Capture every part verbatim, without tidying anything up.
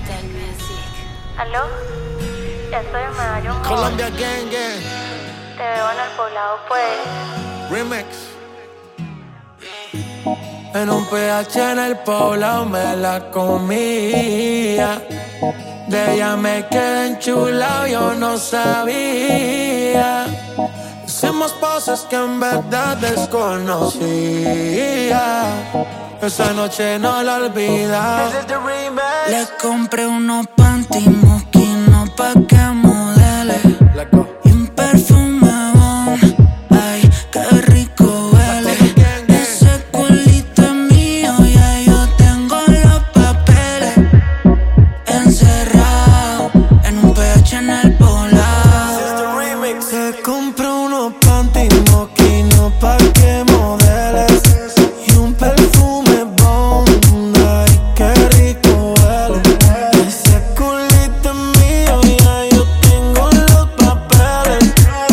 ¿Aló? Ya estoy en Medallo Mall. Colombia Gang Gang. Te veo en el poblado, pues. Remix. En un P H en el poblado me la comía. De ella me quedé enchulado, yo no sabía. Hicimos cosas que en verdad desconocía. Esa noche no la olvidaba. Le compré unos panty mosquinos pa' que modele y un perfume bon. Ay, qué rico huele. Ese culito es mío, ya yo tengo los papeles encerrado en un P H en el poblado. Le compré unos panty mosquinos pa' que modele y un perfume bon. Ay, qué rico huele. Ese culito es mío, ya yo tengo los papeles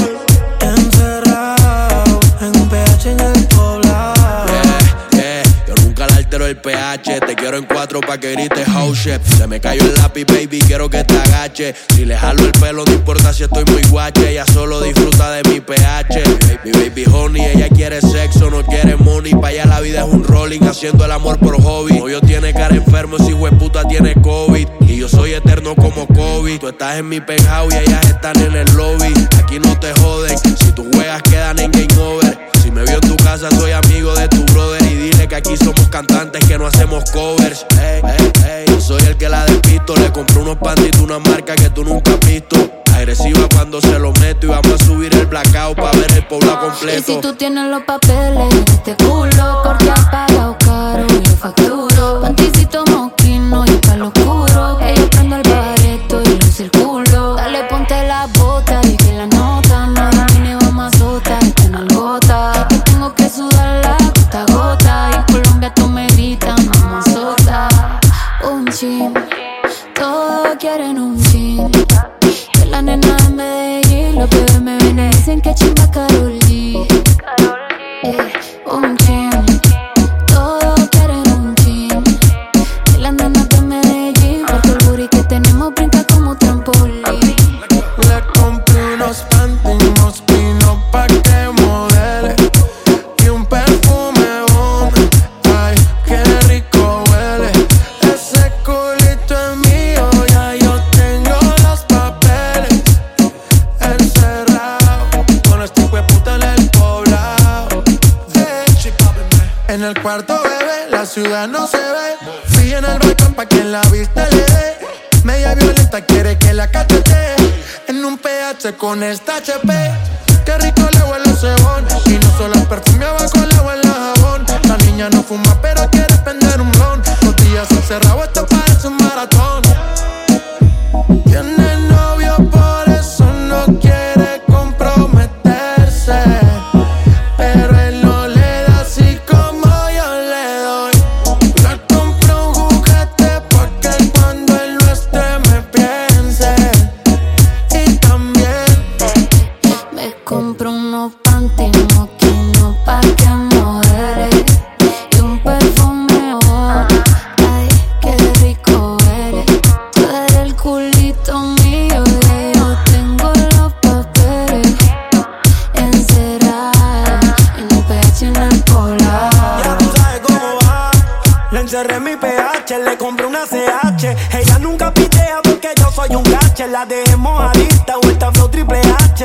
encerrado en un P H en el poblado. Yeah, yeah, yo nunca le altero el P H. Te quiero en cuatro pa' que grites house chef. Se me cayó el lápiz, baby, quiero que te agache. Si le jalo el pelo, no importa si estoy muy guache. Ella solo disfruta de mi P H. Mi baby honey, ella quiere sexo, no quiere money. Pa' allá la vida es un rolling, haciendo el amor por hobby. Novio tiene cara enfermo, ese hueputa tiene COVID. Y yo soy eterno como Kobe. Tú estás en mi penthouse y ellas están en el lobby. Aquí no te joden, si tus juegas quedan en game over. Si me vio en tu casa, soy amigo de tu brother. Y dile que aquí somos cantantes, que no hacemos covers. Ey, ey, ey, yo soy el que la despisto. Le compré unos pantitos, una marca que tú nunca has visto. Agresiva cuando se lo meto. Y vamos a subir el blackout pa' ver el poblado completo. Y si tú tienes los papeles de este culo, porque has pagado caro y yo facturo. Panticito mosquino y pa'l oscuro, que yo prendo el bareto y lo circulo. Dale, ponte la bota, dije la nota. No domine, vamos a azotar esta nalgota. Que tengo que sudarla gota a gota. Y en Colombia tú me gritas, mamá sota. Un chin, todos quieren un chin. Que la nena de Medellín, los bebés me ven y dicen que chimba Karol G. Eh, un chin, todos quieren un chin. Que la nena de Medellín, porque el booty que tenemos brinca como trampolín. Le compré unos panty mosquinos pa' que modele y un perfume bon. Ay, qué rico huele. Ese culito es mío, ya yo tengo los papeles encerrado con este hijueputa en el poblado. En el cuarto, bebé, la ciudad no se ve. Fui en el balcón pa' que la vista le dé. Media violenta quiere que la cachete. En un P H con esta H P. Qué rico le huele el cebón. Y no solo el perfume, abajo le huele el jabón. La niña no fuma pero quiere prender un blon. Los días encerrados, esto parece un maratón. Tiene novio, por eso no quiere comprometerse. Pero él no le da así como yo le doy. Le compro un juguete porque cuando él no esté me piense. Y también me compro unos panty mosquinos pa' que modele y un perfume bon. Ay, qué rico huele. Tú eres el culito mío, y yo tengo los papeles encerrados en un P H en el poblado. Ya tú sabes cómo va. Le encerré mi P H, le compré una C H. Ella nunca pitea porque yo soy un gache. La dejé mojadita, vuelta flow triple H.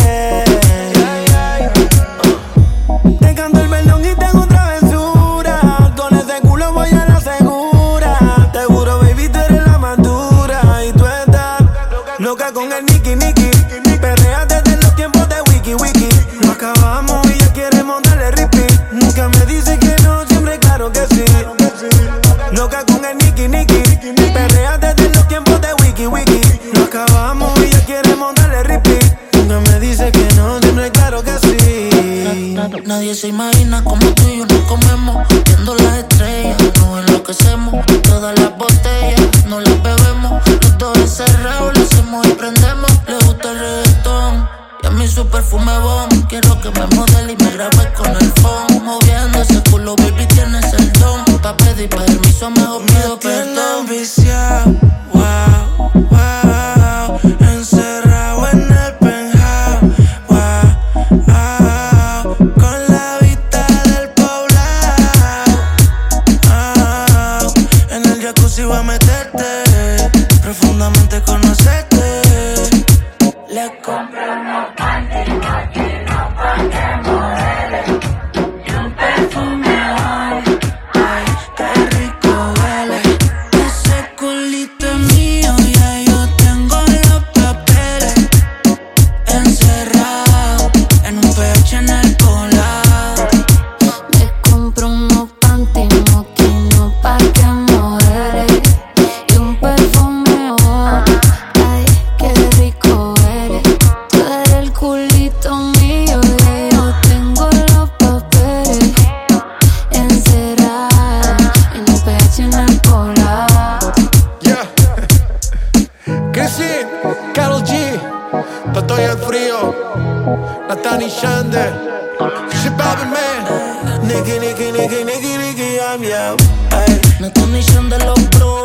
Te canto el perdón y tengo travesura. Con ese culo voy a la segura. Te juro, baby, tú eres la madura. Y tú estás loca con el Nicky Nicky. Perrea desde los tiempos de Wiki Wiki. Lo acabamos y ella quiere montarle repeat. Nunca me dice que no, siempre claro que sí. Loca con el Nicky Nicky. Perrea desde los tiempos de Wiki Wiki. Lo acabamos y ella quiere montarle repeat. Nunca me dice que no, siempre claro que sí. Nadie se imagina como tú y yo nos comemos. Viendo las estrellas, nos enloquecemos. Todas las botellas, no las bebemos. Los dos encerrados, lo hacemos y prendemos. Le gusta el reggaetón y a mí su perfume bon. Quiero que me modele y me grabe con el phone. Moviendo ese culo, baby, tienes el don. Pa' pedir permiso, mejor pido perdón. Viciado, si voy a meterte, profundamente conocerte. Le compré unos panties mochinos pa' que modele y un perfume hoy. Ay, qué rico huele. Ese culito es mío, ya yo tengo los papeles encerrado en un P H en el colado. Me compro unos panties moquinos pa' que modele y un perfume oh. Ay, qué rico eres. Tú eres el culito mío y yo tengo los papeles encerrados en un P H en el colado. Yeah. Chrissy, Karol G, Totoy el Frío, Nathan y Shande, She Bobby Man. Nicky, Nicky, Nicky, Nicky, Nicky, I'm yo. Ay, me condición de los bros.